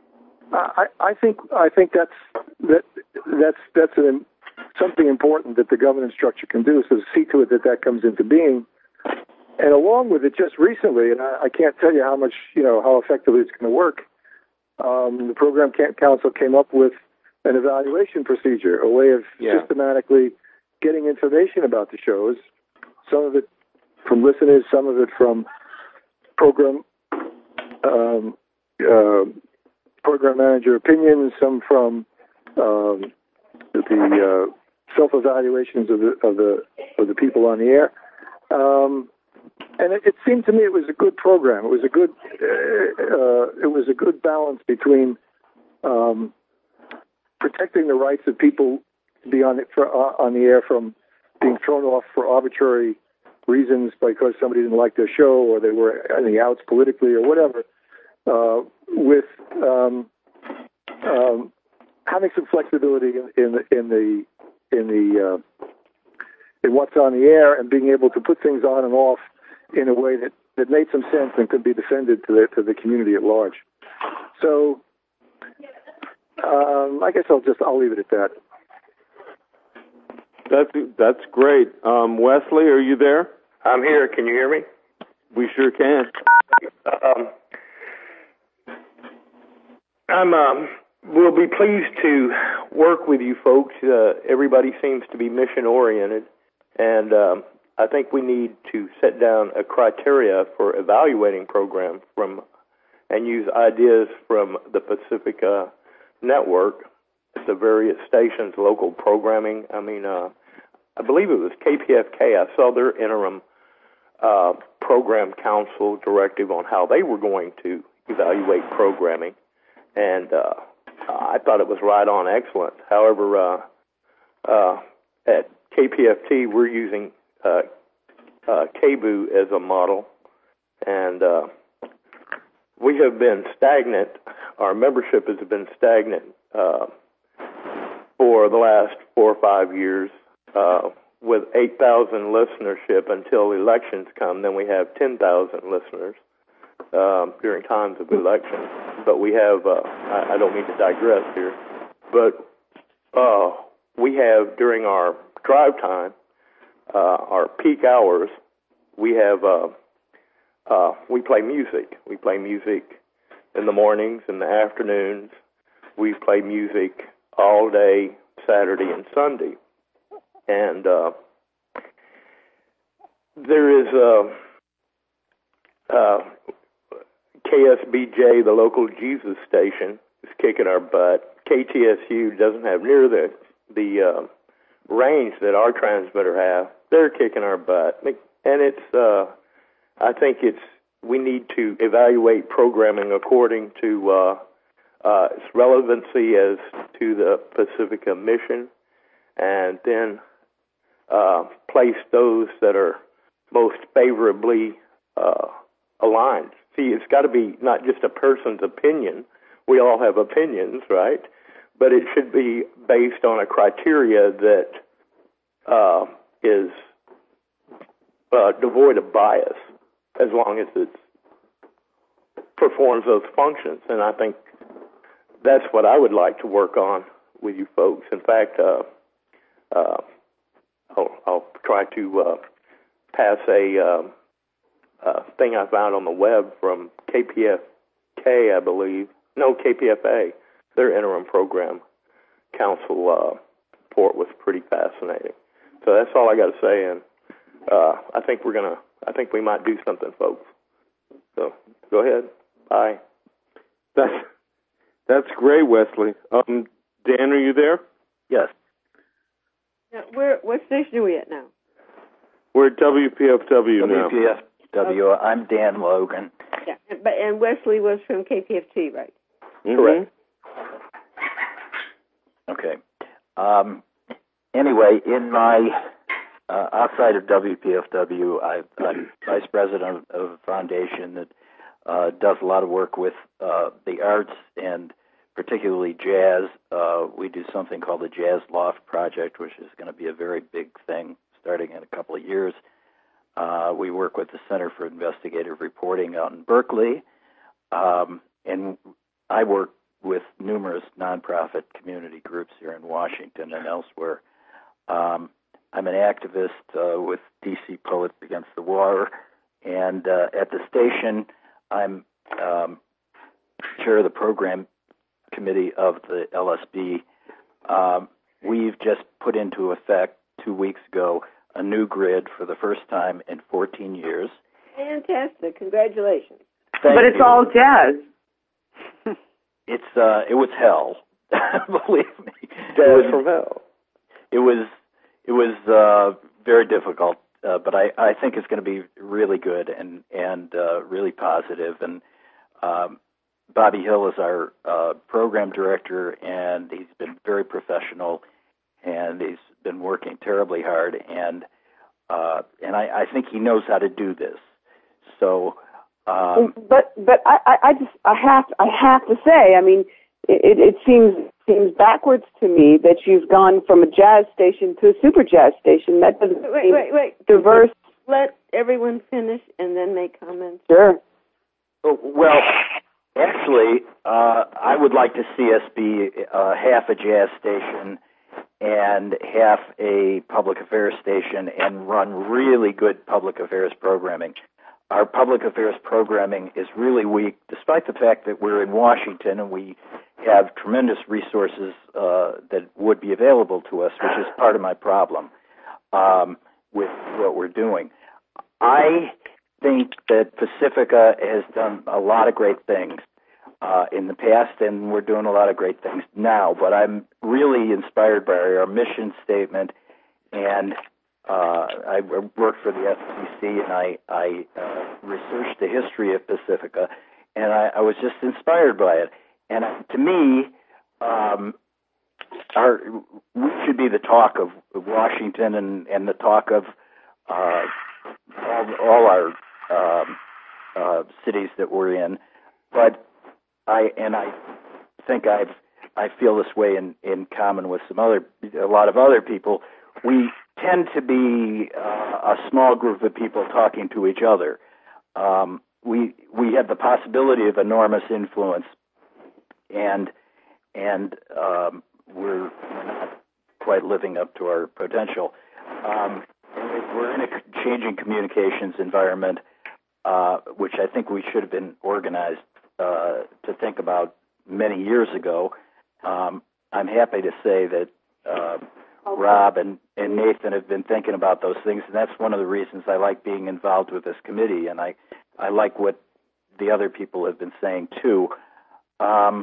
I, I think I think that's that that's that's an, something important that the governance structure can do. So see to it that that comes into being. And along with it, just recently, and I, I can't tell you how much you know how effectively it's going to work. Um, the program council came up with an evaluation procedure, a way of yeah. systematically getting information about the shows. Some of it from listeners, some of it from program um, uh, program manager opinions, some from um, the uh, self-evaluations of the of the of the people on the air. Um, and it, it seemed to me it was a good program. It was a good uh, uh, it was a good balance between um, protecting the rights of people to be on the, for, uh, on the air from being thrown off for arbitrary reasons because somebody didn't like their show or they were on the outs politically or whatever, uh, with um, um, having some flexibility in, in the in the in the uh, in what's on the air and being able to put things on and off in a way that, that made some sense and could be defended to the to the community at large. So um, I guess I'll just I'll leave it at that. That's that's great. Um, Wesley, are you there? I'm here. Can you hear me? We sure can. Um, I'm um, will be pleased to work with you folks. Uh, everybody seems to be mission oriented, and um, I think we need to set down a criteria for evaluating programs from and use ideas from the Pacifica Network, the various stations, local programming. I mean, uh, I believe it was K P F K. I saw their interim uh, program council directive on how they were going to evaluate programming, and uh, I thought it was right on excellent. However, uh, uh, at K P F T, we're using uh, uh, K B U as a model, and uh, we have been stagnant. Our membership has been stagnant uh, for the last four or five years. Uh, with eight thousand listenership until elections come, then we have ten thousand listeners um, during times of elections. But we have, uh, I, I don't mean to digress here, but uh, we have during our drive time, uh, our peak hours, we have, uh, uh, we play music. We play music in the mornings, in the afternoons. We play music all day, Saturday and Sunday. And uh, there is a, uh, K S B J, the local Jesus station, is kicking our butt. K T S U doesn't have near the the uh, range that our transmitter have. They're kicking our butt, and it's. Uh, I think it's. We need to evaluate programming according to uh, uh, its relevancy as to the Pacifica mission, and then. Uh, place those that are most favorably uh, aligned. See, it's got to be not just a person's opinion. We all have opinions, right? But it should be based on a criteria that uh, is uh, devoid of bias, as long as it performs those functions. And I think that's what I would like to work on with you folks. In fact, uh, uh, I'll, I'll try to uh, pass a um, uh, thing I found on the web from K P F K, I believe. No, K P F A. Their interim program council uh, report was pretty fascinating. So that's all I got to say, and uh, I think we're gonna. I think we might do something, folks. So go ahead. Bye. That's that's great, Wesley. Um, Dan, are you there? Yes. Now, where, what station are we at now? We're at W P F W now. W P F W. Okay. I'm Dan Logan. Yeah, but and Wesley was from K P F T, right? Mm-hmm. Correct. Okay. Um, anyway, in my uh, outside of W P F W, I, I'm vice president of, of a foundation that uh, does a lot of work with uh, the arts and particularly jazz. Uh, we do something called the Jazz Loft Project, which is going to be a very big thing starting in a couple of years. Uh, we work with the Center for Investigative Reporting out in Berkeley, um, and I work with numerous nonprofit community groups here in Washington and elsewhere. Um, I'm an activist uh, with D C Poets Against the War, and uh, at the station, I'm um, chair of the program committee of the L S B. Um, we've just put into effect two weeks ago a new grid for the first time in fourteen years. Fantastic! Congratulations. Thank but it's you. all jazz. It's uh, it was hell. Believe me, Jazz from hell. It was it was uh, very difficult, uh, but I, I think it's going to be really good and and uh, really positive. And um, Bobby Hill is our uh, program director, and he's been very professional. and he's been working terribly hard, and uh, and I, I think he knows how to do this. So, um, but but I, I just I have I have to say, I mean, it, it seems seems backwards to me that you've gone from a jazz station to a super jazz station. That doesn't wait, seem wait, wait. diverse. Let everyone finish and then make comments. Sure. Well, actually, uh, I would like to see us be uh, half a jazz station and half a public affairs station and run really good public affairs programming. Our public affairs programming is really weak, despite the fact that we're in Washington and we have tremendous resources uh, that would be available to us, which is part of my problem um, with what we're doing. I think that Pacifica has done a lot of great things uh, in the past, and we're doing a lot of great things now, but I'm really inspired by our mission statement, and uh, I worked for the F C C, and I, I uh, researched the history of Pacifica, and I, I was just inspired by it. And uh, to me, um, our, we should be the talk of Washington and, and the talk of uh, all, all our um, uh, cities that we're in. But I and I think I've I feel this way in, in common with some other a lot of other people. We tend to be uh, a small group of people talking to each other. Um, we we have the possibility of enormous influence, and and um, we're, we're not quite living up to our potential. Um, we're in a changing communications environment, uh, which I think we should have been organized uh, to think about many years ago. Um, I'm happy to say that uh, Rob and, and Nathan have been thinking about those things, and that's one of the reasons I like being involved with this committee, and I, I like what the other people have been saying, too. Um,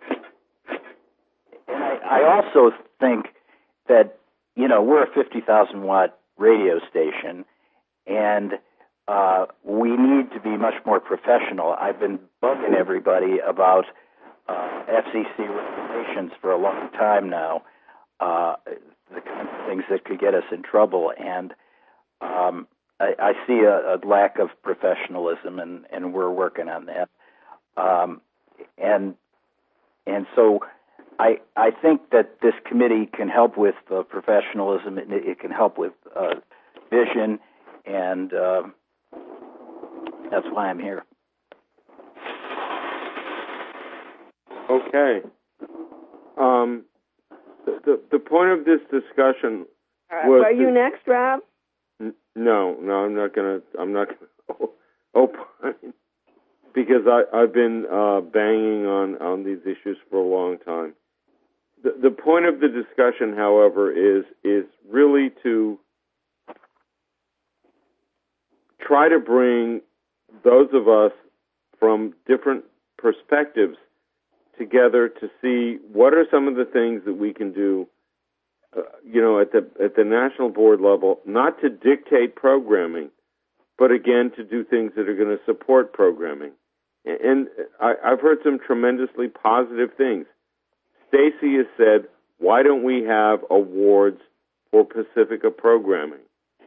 and I, I also think that, you know, we're a fifty thousand watt radio station, and uh, we need to be much more professional. I've been bugging everybody about uh, F C C regulations for a long time now, uh, the kinds of things that could get us in trouble, and um, I, I see a, a lack of professionalism, and, and we're working on that. Um, and and so I I think that this committee can help with uh, professionalism. It, it can help with uh, vision, and uh, that's why I'm here. Okay. Um, the, the the point of this discussion uh, was. Are you next, Rob? N- no, no, I'm not gonna. I'm not gonna opine because I I've been uh, banging on on these issues for a long time. The the point of the discussion, however, is is really to try to bring those of us from different perspectives together to see what are some of the things that we can do, uh, you know, at the at the national board level, not to dictate programming, but again to do things that are going to support programming. And I, I've heard some tremendously positive things. Stacy has said, "Why don't we have awards for Pacifica programming,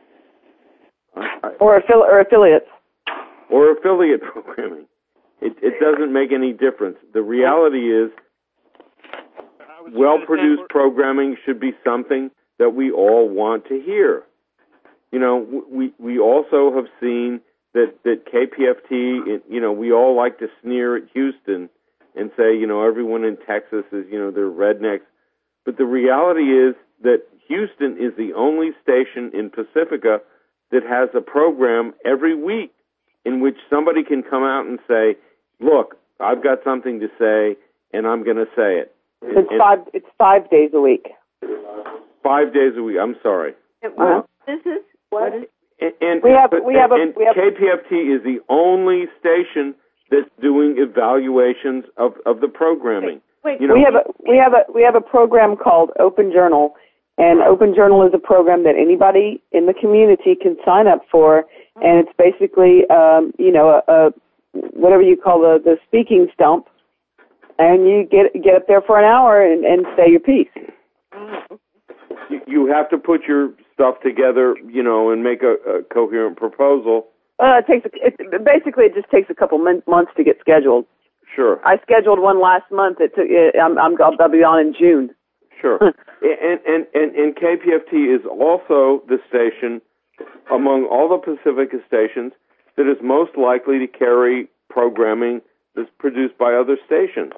I, or, affili- or affiliates, or affiliate programming?" It, it doesn't make any difference. The reality is, well-produced programming should be something that we all want to hear. You know, we we also have seen that, that K P F T, you know, we all like to sneer at Houston and say, you know, everyone in Texas is, you know, they're rednecks. But the reality is that Houston is the only station in Pacifica that has a program every week in which somebody can come out and say, look, I've got something to say, and I'm going to say it. It's and, five. It's five days a week. Five days a week. I'm sorry. Uh-huh. This is what is. And, and we have. But, we have. A, and we have K P F T is the only station that's doing evaluations of, of the programming. Wait, wait, you know, we have a we have a we have a program called Open Journal, and Open Journal is a program that anybody in the community can sign up for, and it's basically um, you know a, a whatever you call the, the speaking stump, and you get get up there for an hour and, and say your piece. you, you have to put your stuff together, you know, and make a, a coherent proposal. Uh, it takes a, it, basically it just takes a couple mon- months to get scheduled. Sure. I scheduled one last month. It took. It, I'm, I'm I'll be on in June. Sure. and, and and and K P F T is also the station among all the Pacifica stations that is most likely to carry programming that's produced by other stations.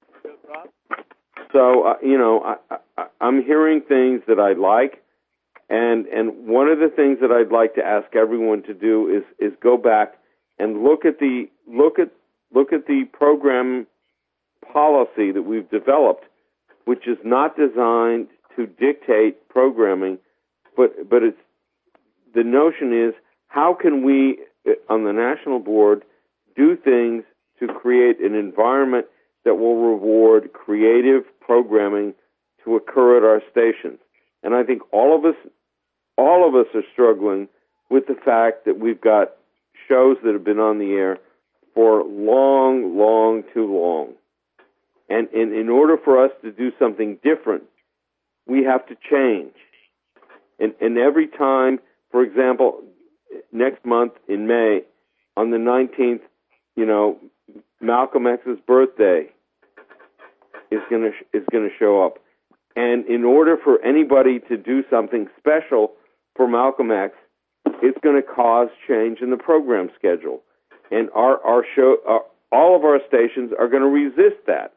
So, uh, you know, I, I, I'm hearing things that I like, and and one of the things that I'd like to ask everyone to do is, is go back and look at the look at look at the program policy that we've developed, which is not designed to dictate programming, but but it's the notion is how can we on the national board do things to create an environment that will reward creative programming to occur at our stations. And I think all of us, all of us are struggling with the fact that we've got shows that have been on the air for long, long, too long. And in, in order for us to do something different, we have to change. And, and every time, for example, next month in May, on the nineteenth, you know, Malcolm X's birthday is going to is going to show up, and in order for anybody to do something special for Malcolm X, it's going to cause change in the program schedule, and our our show, uh, all of our stations are going to resist that.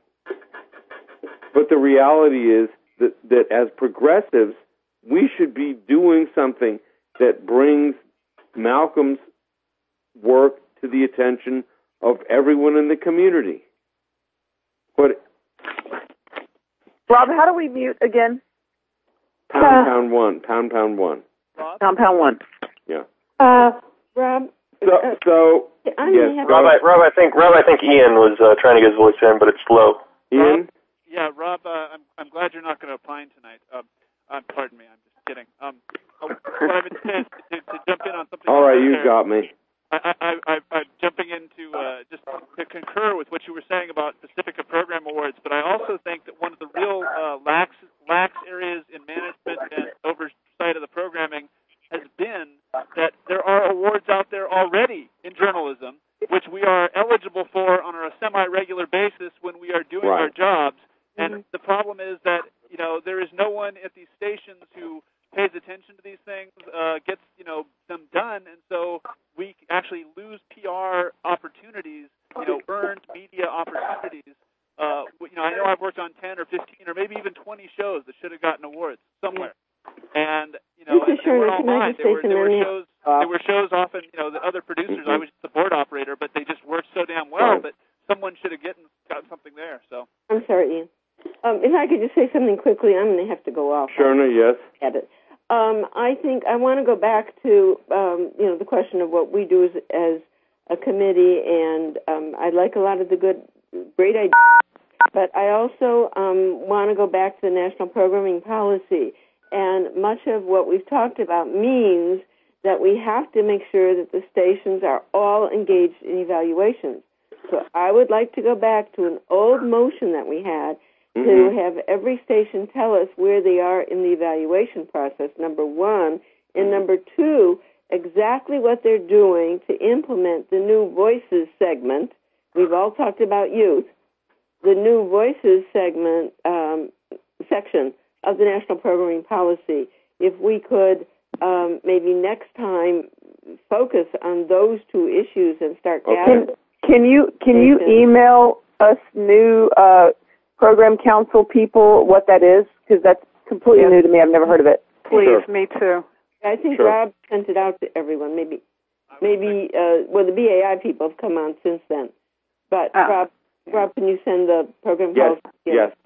But the reality is that that as progressives, we should be doing something that brings Malcolm's work to the attention of everyone in the community. But Rob, how do we mute again? Pound, uh, pound one. Pound, pound one. Pound, pound one. Yeah. Uh, Rob. So, uh, so yes, Rob, I, Rob, I think Rob, I think Ian was uh, trying to get his voice in, but it's slow. Ian. Rob, yeah, Rob. Uh, I'm I'm glad you're not going to opine tonight. Um, uh, pardon me. I'm just kidding. Um, what I've been saying to, to jump in on something. All right, you there, got me. I, I, I, I'm jumping into uh, just to concur with what you were saying about Pacifica Program Awards, but I also think that one of the real uh, lax, lax areas in management and oversight of the programming has been that there are awards out there already in journalism, which we are eligible for on a semi-regular basis when we are doing right. our jobs. And mm-hmm. the problem is that, you know, there is no one at these stations who pays attention to these things, uh, gets, you know, them done, and so we actually lose P R opportunities, you know, earned media opportunities. Uh, you know, I know I've worked on ten or fifteen or maybe even twenty shows that should have gotten awards somewhere. And, you know, and they weren't all mine. They were, they were shows, they were shows often, you know, the other producers, I was just the board operator, but they just worked so damn well right. that someone should have gotten, got something there, so. I'm sorry, Ian. Um, if I could just say something quickly, I'm going to have to go off. Sure, no, yes. At it. Um, I think I want to go back to, um, you know, the question of what we do as, as a committee, and um, I like a lot of the good, great ideas, but I also um, want to go back to the national programming policy. And much of what we've talked about means that we have to make sure that the stations are all engaged in evaluations. So I would like to go back to an old motion that we had mm-hmm. to have every station tell us where they are in the evaluation process, number one, and number two, exactly what they're doing to implement the new Voices segment. We've all talked about youth. The new Voices segment um, section of the National Programming Policy. If we could um, maybe next time focus on those two issues and start okay. gathering. Can you can you email us new uh, program council people what that is? Because that's completely yes. new to me. I've never heard of it. Please, sure. me too. I think sure. Rob sent it out to everyone. Maybe, maybe uh, well, the B A I people have come on since then. But uh, Rob, Rob, can you send the program yes. policy? Yes.